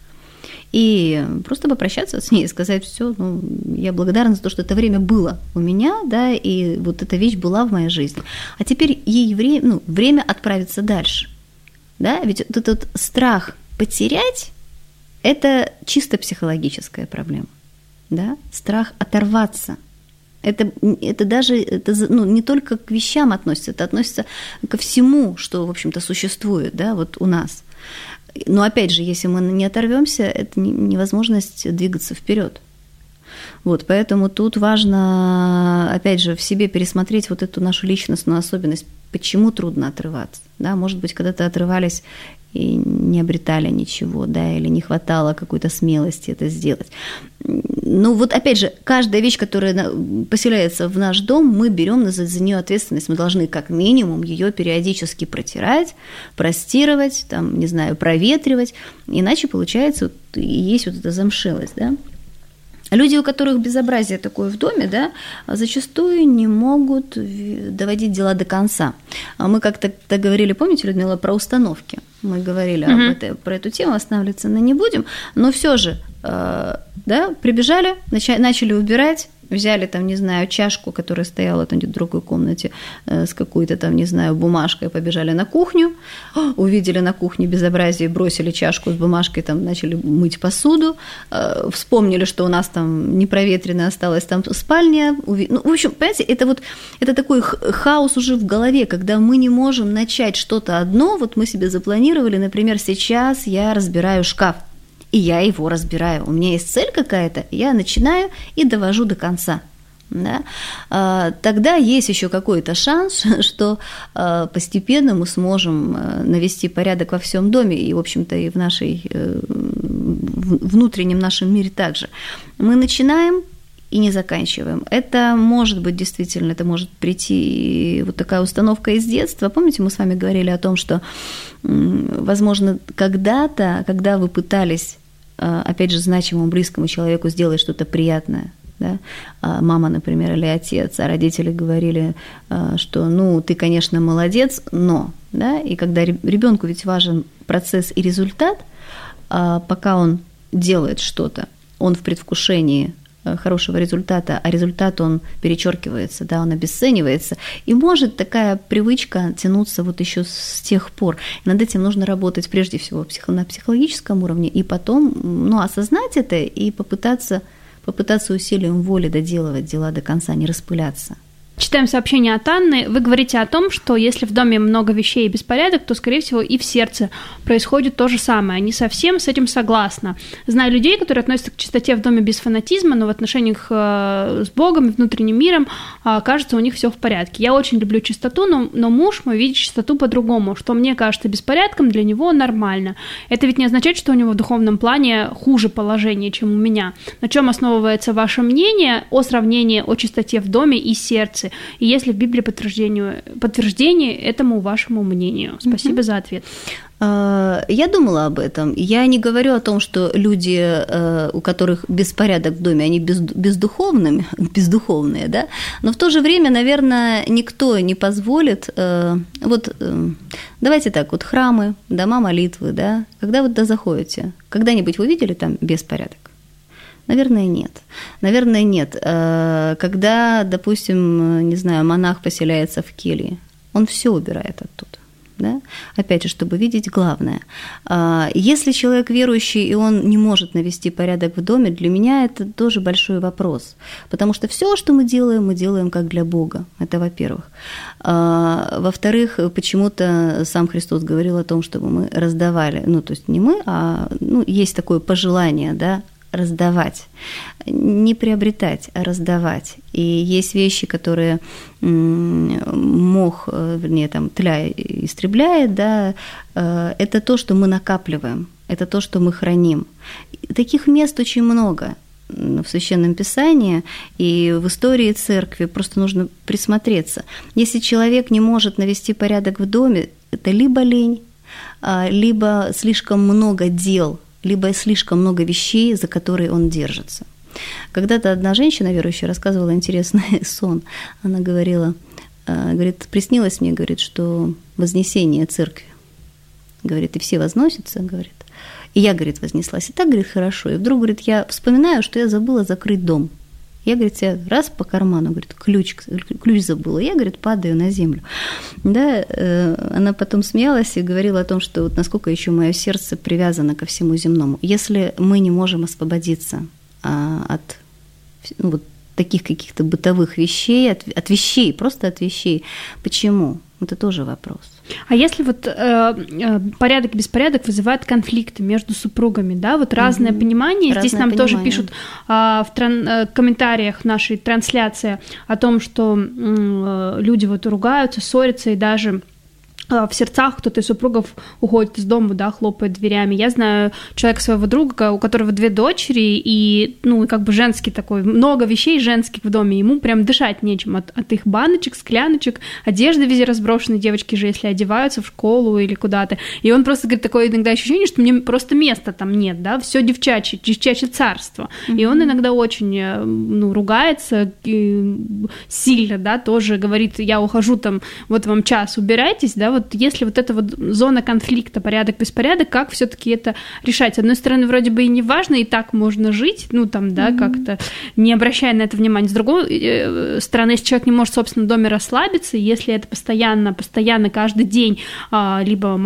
Speaker 5: и просто попрощаться с ней и сказать: все, ну, я благодарна за то, что это время было у меня, да, и вот эта вещь была в моей жизни, а теперь ей время, ну, время отправиться дальше, да, ведь вот этот страх потерять – это чисто психологическая проблема, да, страх оторваться. Это, это даже это, ну, не только к вещам относится, это относится ко всему, что, в общем-то, существует, да, вот у нас. Но опять же, если мы не оторвемся, это невозможность двигаться вперед. Вот, поэтому тут важно, опять же, в себе пересмотреть вот эту нашу личностную особенность, почему трудно отрываться. Да? Может быть, когда-то отрывались и не обретали ничего, да, или не хватало какой-то смелости это сделать. Ну вот опять же, каждая вещь, которая поселяется в наш дом, мы берем за, за нее ответственность. Мы должны как минимум ее периодически протирать, простирывать, там, не знаю, проветривать, иначе получается вот, есть вот эта замшелость, да. Люди, у которых безобразие такое в доме, да, зачастую не могут доводить дела до конца. Мы как-то говорили, помните, Людмила, про установки. Мы говорили mm-hmm. об этой, про эту тему, останавливаться на не будем, но все же, да, прибежали, начали убирать, взяли там, не знаю, чашку, которая стояла там в другой комнате с какой-то там, не знаю, бумажкой, побежали на кухню, увидели на кухне безобразие, бросили чашку с бумажкой, там начали мыть посуду, вспомнили, что у нас там непроветренная осталась там спальня. Ну, в общем, понимаете, это вот это такой хаос уже в голове, когда мы не можем начать что-то одно, вот мы себе запланировали, например, сейчас я разбираю шкаф, и я его разбираю. У меня есть цель какая-то, я начинаю и довожу до конца. Да? Тогда есть еще какой-то шанс, что постепенно мы сможем навести порядок во всем доме и, в общем-то, и в нашей внутреннем нашем мире также. Мы начинаем и не заканчиваем. Это может быть действительно, это может прийти вот такая установка из детства. Помните, мы с вами говорили о том, что, возможно, когда-то, когда вы пытались, опять же, значимому близкому человеку сделать что-то приятное, да? Мама, например, или отец, а родители говорили, что, ну, ты, конечно, молодец, но, да, и когда ребенку ведь важен процесс и результат, пока он делает что-то, он в предвкушении хорошего результата, а результат, он перечеркивается, да, он обесценивается, и может такая привычка тянуться вот еще с тех пор. И над этим нужно работать прежде всего на психологическом уровне, и потом, ну, осознать это и попытаться, попытаться усилием воли доделывать дела до конца, не распыляться.
Speaker 4: Читаем сообщение от Анны. Вы говорите о том, что если в доме много вещей и беспорядок, то, скорее всего, и в сердце происходит то же самое. Не совсем с этим согласна. Знаю людей, которые относятся к чистоте в доме без фанатизма, но в отношениях с Богом и внутренним миром, кажется, у них все в порядке. Я очень люблю чистоту, но, но муж мой видит чистоту по-другому, что мне кажется беспорядком, для него нормально. Это ведь не означает, что у него в духовном плане хуже положение, чем у меня. На чем основывается ваше мнение о сравнении о чистоте в доме и сердце? И есть ли в Библии подтверждение, подтверждение этому вашему мнению? Спасибо mm-hmm. за ответ.
Speaker 5: Я думала об этом. Я не говорю о том, что люди, у которых беспорядок в доме, они бездуховные, бездуховные, да? Но в то же время, наверное, никто не позволит... Вот давайте так, вот храмы, дома молитвы, да? Когда вы туда заходите, когда-нибудь вы видели там беспорядок? Наверное, нет. Наверное, нет. Когда, допустим, не знаю, монах поселяется в келье, он все убирает оттуда. Да? Опять же, чтобы видеть главное. Если человек верующий, и он не может навести порядок в доме, для меня это тоже большой вопрос. Потому что все, что мы делаем, мы делаем как для Бога. Это во-первых. Во-вторых, почему-то сам Христос говорил о том, чтобы мы раздавали. Ну, то есть не мы, а ну, есть такое пожелание, да, раздавать, не приобретать, а раздавать. И есть вещи, которые мох, вернее, там, тля истребляет, да, это то, что мы накапливаем, это то, что мы храним. Таких мест очень много в Священном Писании и в истории церкви, просто нужно присмотреться. Если человек не может навести порядок в доме, это либо лень, либо слишком много дел, либо слишком много вещей, за которые он держится. Когда-то одна женщина верующая рассказывала интересный сон. Она говорила, говорит, приснилось мне, говорит, что вознесение церкви. Говорит, и все возносятся, говорит. И я, говорит, вознеслась. И так, говорит, хорошо. И вдруг, говорит, я вспоминаю, что я забыла закрыть дом. Я, говорит, себя раз по карману, говорит, ключ, ключ забыла. Я, говорит, падаю на землю. Да, она потом смеялась и говорила о том, что вот насколько еще мое сердце привязано ко всему земному. Если мы не можем освободиться от ну, вот таких каких-то бытовых вещей, от, от вещей, просто от вещей, почему? Это тоже вопрос.
Speaker 4: А если вот э, э, порядок и беспорядок вызывают конфликты между супругами, да, вот разное mm-hmm. понимание, разное здесь нам понимание. Тоже пишут э, в тран- э, комментариях нашей трансляции о том, что э, люди вот ругаются, ссорятся и даже в сердцах кто-то из супругов уходит из дома, да, хлопает дверями. Я знаю человека, своего друга, у которого две дочери, и, ну, как бы женский такой, много вещей женских в доме, ему прям дышать нечем от, от их баночек, скляночек, одежды везде разброшены, девочки же, если одеваются в школу или куда-то. И он просто говорит, такое иногда ощущение, что мне просто места там нет, да, все девчачье, девчачье царство. Mm-hmm. И он иногда очень, ну, ругается сильно, да, тоже говорит, я ухожу там, вот вам час, убирайтесь, да, вот если вот эта вот зона конфликта, порядок, беспорядок, как все-таки это решать? С одной стороны, вроде бы и не важно, и так можно жить, ну, там, да, mm-hmm. как-то не обращая на это внимания. С другой стороны, если человек не может в собственном доме расслабиться, если это постоянно, постоянно, каждый день либо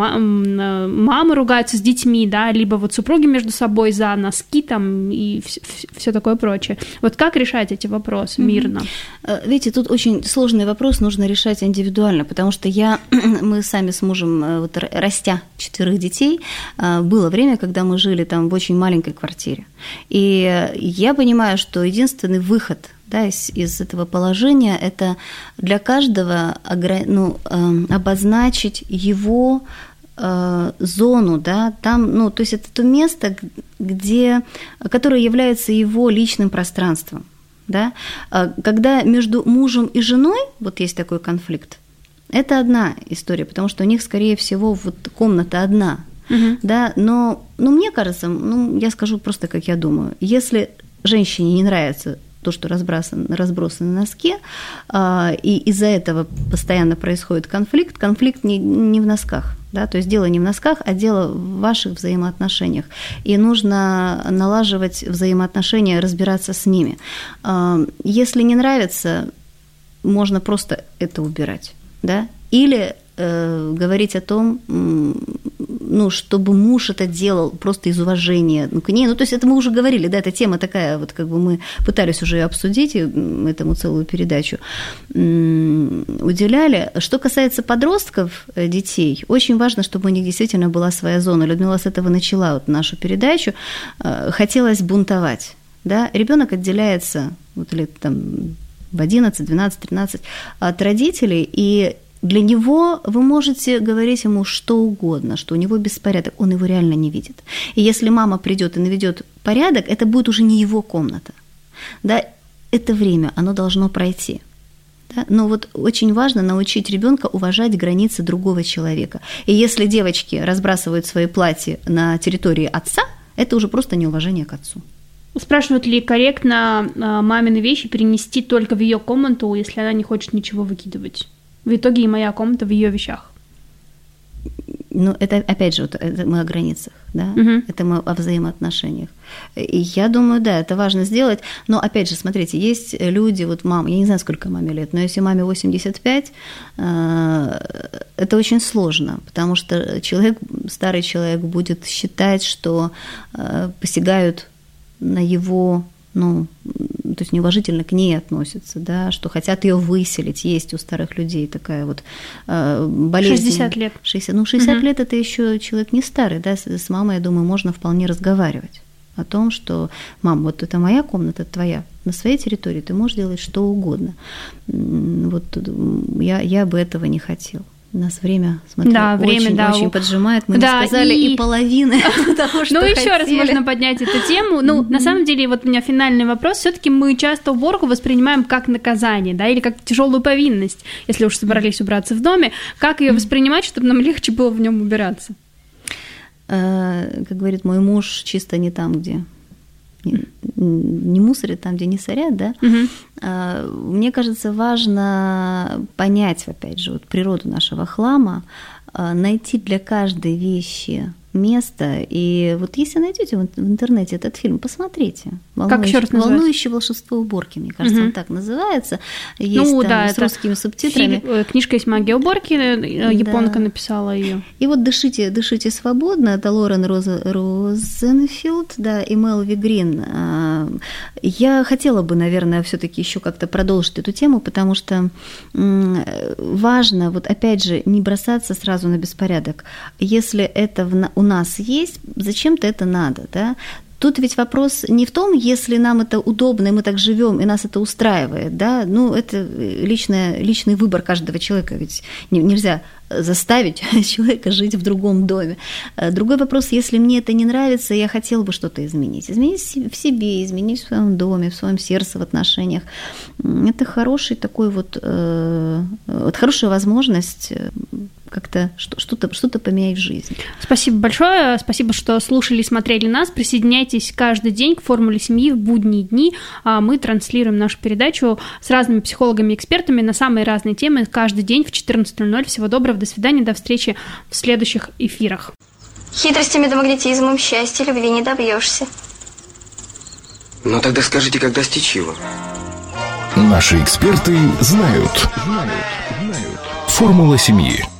Speaker 4: мамы ругаются с детьми, да, либо вот супруги между собой за носки там и все такое прочее. Вот как решать эти вопросы мирно?
Speaker 5: Mm-hmm. Видите, тут очень сложный вопрос, нужно решать индивидуально, потому что я, мы сами с мужем, вот, растя четверых детей, было время, когда мы жили там в очень маленькой квартире. И я понимаю, что единственный выход, да, из, из этого положения – это для каждого, ну, обозначить его зону, да, там, ну, то есть это то место, где, которое является его личным пространством, да. Когда между мужем и женой вот есть такой конфликт, это одна история, потому что у них, скорее всего, вот комната одна, uh-huh. да, но, ну, мне кажется, ну, я скажу просто, как я думаю, если женщине не нравится то, что разбросаны, разбросаны носки, а, и из-за этого постоянно происходит конфликт, конфликт не, не в носках, да, то есть дело не в носках, а дело в ваших взаимоотношениях, и нужно налаживать взаимоотношения, разбираться с ними. А, если не нравится, можно просто это убирать. Да? Или э, говорить о том, ну, чтобы муж это делал просто из уважения ну, к ней. Ну, то есть это мы уже говорили, да, эта тема такая, вот как бы мы пытались уже обсудить, и этому целую передачу уделяли. Что касается подростков, детей, очень важно, чтобы у них действительно была своя зона. Людмила с этого начала вот нашу передачу. Хотелось бунтовать. Да? Ребенок отделяется вот, лет там в одиннадцать, двенадцать, тринадцать от родителей, и для него вы можете говорить ему что угодно, что у него беспорядок, он его реально не видит. И если мама придет и наведет порядок, это будет уже не его комната. Да? Это время, оно должно пройти. Да? Но вот очень важно научить ребенка уважать границы другого человека. И если девочки разбрасывают свои платья на территории отца, это уже просто неуважение к отцу.
Speaker 4: Спрашивают ли, корректно мамины вещи перенести только в ее комнату, если она не хочет ничего выкидывать? В итоге и моя комната в ее вещах.
Speaker 5: Ну, это, опять же, вот, это мы о границах, да? Угу. Это мы о взаимоотношениях. И я думаю, да, это важно сделать. Но, опять же, смотрите, есть люди, вот мама, я не знаю, сколько маме лет, но если маме восемьдесят пять, это очень сложно, потому что человек, старый человек будет считать, что посягают на его, ну, то есть неуважительно к ней относятся, да, что хотят ее выселить. Есть у старых людей такая вот э, болезнь.
Speaker 4: шестьдесят лет.
Speaker 5: шестьдесят, ну, шестьдесят угу. лет – это еще человек не старый, да, с, с мамой, я думаю, можно вполне разговаривать о том, что, мам, вот это моя комната, это твоя, на своей территории ты можешь делать что угодно. Вот я, я бы этого не хотела. У нас время, смотрю,
Speaker 4: да, время,
Speaker 5: очень,
Speaker 4: да,
Speaker 5: очень поджимает. Мы
Speaker 4: да,
Speaker 5: не сказали и,
Speaker 4: и
Speaker 5: половины того, что
Speaker 4: Ну, еще
Speaker 5: хотели.
Speaker 4: раз можно поднять эту тему. Ну, на самом деле, вот у меня финальный вопрос. Все-таки мы часто уборку воспринимаем как наказание, да, или как тяжелую повинность, если уж собрались убраться в доме. Как ее воспринимать, чтобы нам легче было в нем убираться?
Speaker 5: Как говорит мой муж, чисто не там, где не, не мусорят, там, где не сорят, да. Угу. Мне кажется, важно понять, опять же, вот природу нашего хлама, найти для каждой вещи место. И вот если найдете в интернете этот фильм, посмотрите.
Speaker 4: Как еще раз называется?
Speaker 5: «Волнующее волшебство уборки», мне кажется, угу. он так называется. Есть
Speaker 4: ну,
Speaker 5: там
Speaker 4: да,
Speaker 5: с русскими субтитрами.
Speaker 4: Фильм, книжка есть «Магия уборки», японка да. написала ее.
Speaker 5: И вот «Дышите, дышите свободно», это Лорен Роза, Розенфилд, да, и Мелви Грин. Я хотела бы, наверное, все-таки еще как-то продолжить эту тему, потому что важно, вот опять же, не бросаться сразу на беспорядок. Если это в, у нас есть, зачем-то это надо, да? тут ведь вопрос не в том, если нам это удобно, и мы так живем, и нас это устраивает, да, ну, это личное, личный выбор каждого человека, ведь нельзя заставить человека жить в другом доме. Другой вопрос, если мне это не нравится, я хотела бы что-то изменить. Изменить в себе, изменить в своем доме, в своем сердце, в отношениях. Это хороший такой вот, вот хорошая возможность как-то что-то, что-то поменять в жизни.
Speaker 4: Спасибо большое. Спасибо, что слушали и смотрели нас. Присоединяйтесь каждый день к «Формуле семьи» в будние дни. Мы транслируем нашу передачу с разными психологами и экспертами на самые разные темы каждый день в четырнадцать ноль ноль. Всего доброго, до свидания, до встречи в следующих эфирах.
Speaker 1: Хитростями да магнетизмом счастья, любви не добьешься.
Speaker 2: Ну тогда скажите, как достичь его?
Speaker 3: Наши эксперты знают. Знают, знают. «Формула семьи».